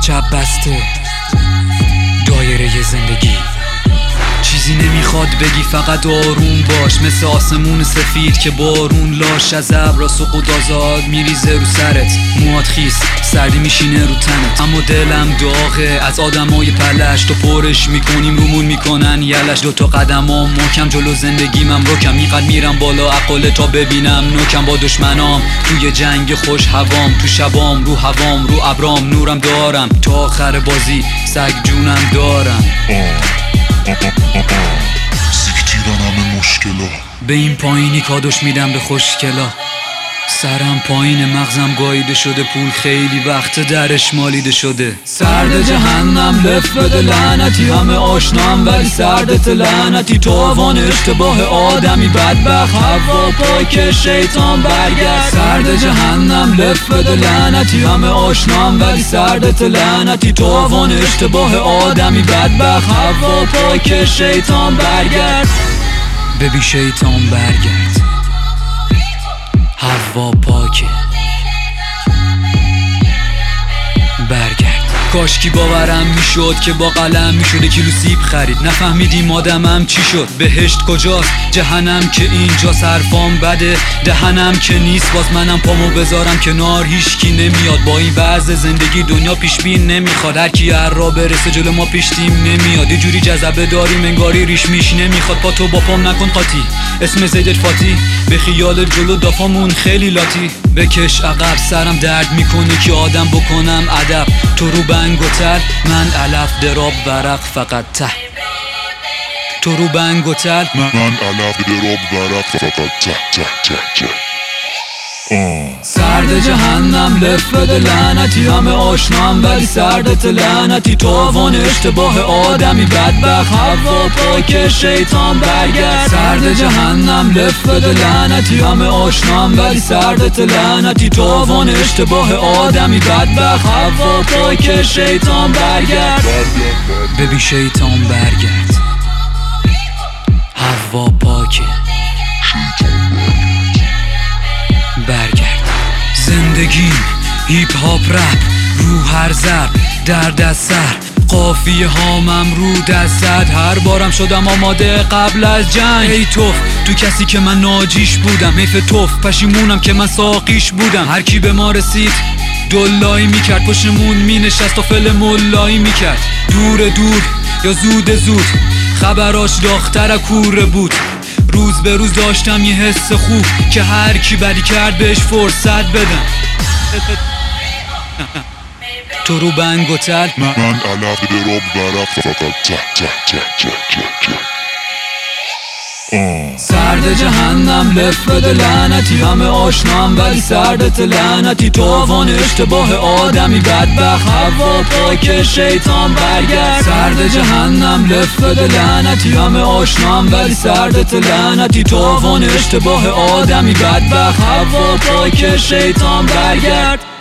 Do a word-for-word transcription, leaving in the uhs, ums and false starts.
چپ بسته دایره زندگی. چیزی نمیخواد بگی، فقط آروم باش، مثل آسمون سفید که بارون لاش از ابر سقوط آزاد میریزه رو سرت. موهات خیس، سردی میشینه رو تنت، اما دلم داغه از آدمای پلش. تو پرش میکنیم رومون میکنن یلش. دوتا قدمام محکم جلو زندگی من روکم، اینقدر میرم بالا عقله تا ببینم نوکم. با دشمنام توی جنگ خوش هوام، تو شبام رو هوام رو ابرام نورم دارم. تا آخر بازی سگ جونم دارم. سیکتیرن همه مشکلا، به این پایینی کادوش میدم به خوشگلا. سرم پایین، مغزم گاییده شده، پول خیلی وقت درش مالیده شده. سرد جهنم لف بده لعنتی، همه آشنام ولی سردت لعنتی. تو آوان اشتباه آدمی بدبخت، هوا پاک شیطان برگرد. سرد جهنم لف بده لعنتی، همه آشنام ولی سردت لعنتی. تو آوان اشتباه آدمی بدبخت، هوا پاک شیطان برگرد. ببی شیطان برگرد، هوا پاکه برگرد. کاشکی باورم میشد که با قلم میشد کیلو سیب خرید. نفهمیدیم آدمم چی شد، بهشت کجاست، جهنم که اینجا. حرفام بده دهنم که نیست، باز منم پامو بذارم کنار، هیچکی نمیاد. با این وضع زندگی دنیا پیش بین نمیخواد، هر کی هر را برسه جلو ما پیشتیم نمیاد. یه جوری جذبه داریم انگاری ریش میش نمیخواد. پا تو با پام نکن قاطی، اسم زیدت فاتی، به خیال جلو دافامون خیلی لاتی. بکش عقب، سرم درد میکنه که آدم بکنم ادب. تو رو بنگ و تل، من علف دراب ورق فقط ته. تو رو بنگ و تل، من علف دراب ورق فقط ته ته ته ته. سرد جهنم لف بده لعنتی، همه آشنام ولی سردت لعنتی. تو آوان اشتباه آدمی بدبخت، هوا پاک شیطان برگرد. سرد جهنم لف بده لعنتی، همه آشنام ولی سردت لعنتی. تو آوان اشتباه آدمی بدبخت، هوا پاک شیطان برگرد. ببی شیطان برگرد، هوا پاکه برگرد. زندگی هیپ هاپ رپ، رو هر ضرب درد از سر. قافیه هامم رو دستت، هر بارم شدم آماده قبل از جنگ. ای توف تو کسی که من ناجیش بودم، حیف توف پشیمونم که من ساقیش بودم. هر کی به ما رسید دلایی میکرد، پشمون مینشست و فل ملایی میکرد. دور دور یا زود زود، خبراش داختر کوره بود. روز به روز داشتم یه حس خوب که هر کی بدی کرد بهش فرصت بدم. تو رو بنگ و تل، من علف دراب ورق فقط ته ته ته ته ته ته. سرد جهنم لف بده لعنتی، همه آشنام ولی سردت لعنتی. تو آوان اشتباه آدمی بدبخت، هوا پاک شیطان برگرد. سرد جهنم لف بده لعنتی، همه آشنام ولی سردت لعنتی. تو آوان اشتباه آدمی بدبخت، هوا پاک شیطان برگرد.